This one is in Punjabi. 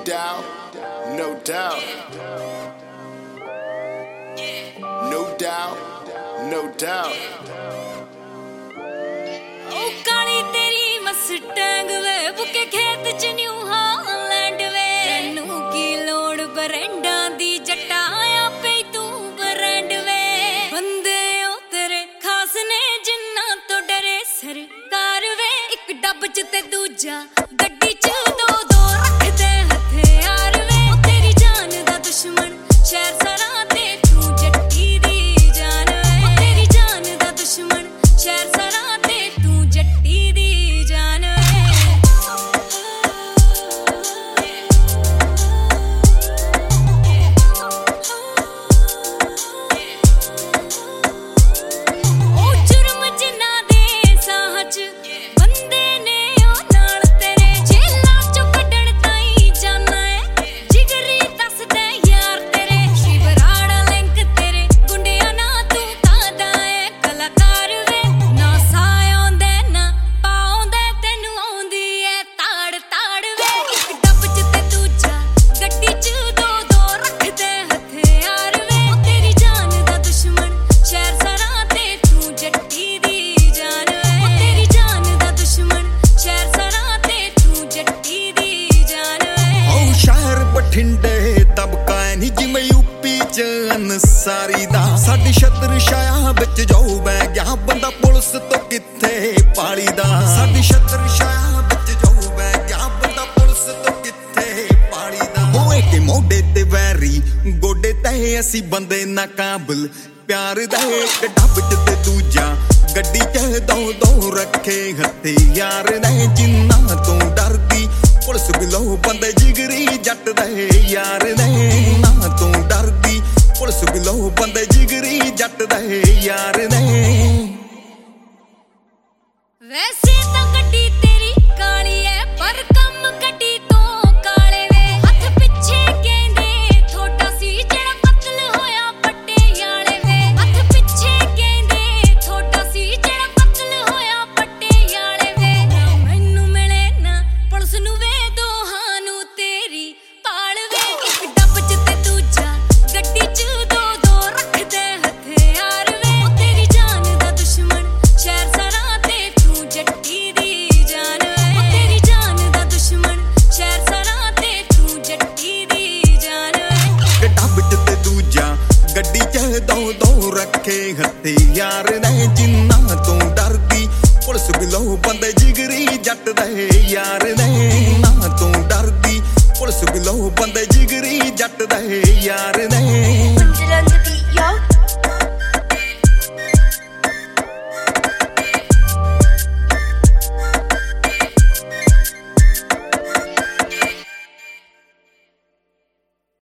doubt, no doubt. No doubt, no doubt. Oh, ਕਾਲੀ ਤੇਰੀ ਮਸਟੈਂਗ ਵੇ ਬੁੱਕੇ ਖੇਤ ਚ ਨਿਊ ਹਾਲੈਂਡ ਵੇ ਤੈਨੂੰ ਕੀ ਲੋੜ ਬਰੈਂਡਾਂ ਦੀ ਜੱਟਾ ਆਪੇ ਤੂੰ ਬਰੈਂਡ ਵੇ ਬੰਦੇ ਉਹ ਤੇਰੇ ਖਾਸ ਨੇ ਜਿੰਨਾ ਤੋਂ ਡਰੇ ਸਰਕਾਰ ਵੇ ਇੱਕ ਡੱਬ ਚ ਤੇ ਦੂਜਾ ਗੱਡੀ ਚ ਦੋ ਰੱਖਦੇ ਹਥਿਆਰ ਵੇ ਉਹ ਤੇਰੀ ਜਾਨ ਦਾ ਦੁਸ਼ਮਣ ਸ਼ਹਿਰ ਸਰਾਂ ਤੇ ਤੂੰ ਜੱਟੀ ਦੀ ਜਾਨ ਵੇ ਉਹ ਤੇਰੀ ਜਾਨ ਦਾ ਦੁਸ਼ਮਣ ਸ਼ਹਿਰ ਸਰਾਂ ਤੇ ਤੂੰ ਜੱਟੀ ਦੀ ਜਾਨ ਵੇ ਉਹ ਜੁਰਮ ਜਿਨ੍ਹਾਂ ਦੇ ਸਾਹ ਚ ਬੰਦੇ ਨੇ ਉਹ ਨਾਲ ਤੇਰੇ ਜੇਲਾਂ ਚੋਂ ਕੱਢਣ ਤਾਈਂ ਜਾਨਾ ਏ ਜਿਗਰੀ ਦੱਸਦੇ ਯਾਰ ਤੇਰੇ ਸ਼ਿਵਰਾੜਾ ਲਿੰਕ ਤੇਰੇ ਗੁੰਡਿਆਂ ਨਾਲ ਤੂੰ ਕਾਦਾ ਏ ਕਲਾਕਾਰ ਵੇ ਨਾ ਸਾਹ ਆਉਂਦੇ ਨਾ ਪਾਉਂਦੇ ਤੈਨੂੰ ਆਉਂਦੀ ਏ ਤਾੜ ਵੇ ਇੱਕ ਡੱਬ ਚ ਤੇ ਦੂਜਾ ਗੱਡੀ ਚ ਦੋ ਰੱਖਦੇ ਹਥਿਆਰ ਵੇ ਉਹ ਤੇਰੀ ਜਾਨ ਦਾ ਦੁਸ਼ਮਣ ਸ਼ਹਿਰ ਸਰਾਂ ਤੇ ਤੂੰ ਜੱਟੀ ਦੀ ਜਾਨ ਵੇ ਉਹ ਤੇਰੀ ਜਾਨ ਦਾ ਦੁਸ਼ਮਣ ਸ਼ਹਿਰ ਸਰਾਂ ਤੇ ਤੂੰ ਜੱਟੀ ਦੀ ਜਾਨ ਵੇ ਉਹ ਸ਼ਹਿਰ ਬਠਿੰਡੇ ਤਬਕਾ ਨੀ ਜਿਵੇਂ ਯੂਪੀ ਚ ਅਨਸਾਰੀ ਦਾ ਸਾਡੀ ਛਤਰ ਛਾਇਆ ਵਿੱਚ ਜਾਊ ਬੈ ਗਿਆ ਬੰਦਾ ਪੁਲਿਸ ਤੋਂ ਕਿੱਥੇ ਪਾਲੀ ਦਾ ਸਾਡੀ ਛਤਰ ਛਾਇਆ ਵਿੱਚ ਜਾਊ ਬੈ ਗਿਆ ਬੰਦਾ ਪੁਲਿਸ ਤੋਂ ਕਿੱਥੇ ਪਾਲੀ ਦਾ ਹੋਏ ਕਿ ਮੋਢੇ ਤੇ ਵੈਰੀ ਗੋਡੇ ਤੇ ਅਸੀਂ ਬੰਦੇ ਨਾਕਾਬਲ ਪਿਆਰ ਦਾ ਇੱਕ ਡੱਬ ਚ ਤੇ ਦੂਜਾ ਗੱਡੀ ਚ ਦੋ ਰੱਖੇ ਹਥਿਆਰ ਨੇ ਜਿੰਨਾ ਤੋਂ ਡਰਦੀ ਪੁਲਿਸ ਬਿਲੋ ਬੰਦੇ ਜਿਗਰੀ ਜੱਟ ਦੇ ਯਾਰ ਨੇ ਨਾ ਤੋਂ ਡਰਦੀ ਪੁਲਿਸ ਬਿਲੋ ਬੰਦੇ ਜਿਗਰੀ ਜੱਟ ਦੇ ਯਾਰ ਨੇ ਵੈਸੇ ਤਾਂ ਗੱਡੀ ਤੇਰੀ ਕਾਲੀ ਐ ਪਰ ਕੰਮ ਗੱਡੀ ਤੋਂ ਕਾਲੇ ਵੇ ਹੱਥ ਪਿੱਛੇ ਕਹਿੰਦੇ ਥੋੜਾ ਸੀ ਜਿਹੜਾ ਕਤਲ ਹੋਇਆ ਪਟਿਆਲੇ ਵੇ ਹੱਥ ਪਿੱਛੇ ਕਹਿੰਦੇ ਥੋੜਾ ਸੀ ਜਿਹੜਾ ਕਤਲ ਹੋਇਆ ਪਟਿਆਲੇ ਵੇ ਨਾ ਮੈਨੂੰ ਮਿਲੇ ਨਾ ਪੁਲਿਸ ਨੂੰ ਵੇ ਦੋਹਾਂ ਨੂੰ ਤੇਰੀ ਪਾਲ ਵੇ ਇੱਕ ਡੱਬ ਚ ਤੇ ਦੂਜਾ ਗੱਡੀ ਚ ਦੋ ਰੱਖਦੇ ਹਥਿਆਰ ਵੇ ਉਹ ਤੇਰੀ ਜਾਨ ਦਾ ਦੁਸ਼ਮਣ ਸ਼ਹਿਰ ਸਰਾਂ ਤੇ ਤੂੰ ਜੱਟੀ ਦੀ ਜਾਨ ਵੇ ਉਹ ਤੇਰੀ ਜਾਨ ਦਾ ਦੁਸ਼ਮਣ ਸ਼ਹਿਰ ਸਰਾਂ ਤੇ ਤੂੰ ਜੱਟੀ ਦੀ ਜਾਨ ਵੇ ਡੱਬ ਚ ਤੇ ਦੂਜਾ ਗੱਡੀ ਚ ਦੋ ਰੱਖੇ ਹਥਿਆਰ ਨੇ ਜਿੰਨਾ ਤੋਂ ਡਰਦੀ ਪੁਲਿਸ ਬਿਲੋ ਬੰਦੇ ਜਿਗਰੀ ਜੱਟ ਦੇ ਯਾਰ ਨੇ ਨਾ ਤੋਂ ਡਰਦੀ ਪੁਲਿਸ ਬਿਲੋ ਬੰਦੇ ਜਿਗਰੀ ਜੱਟ ਦੇ ਯਾਰ ਨੇ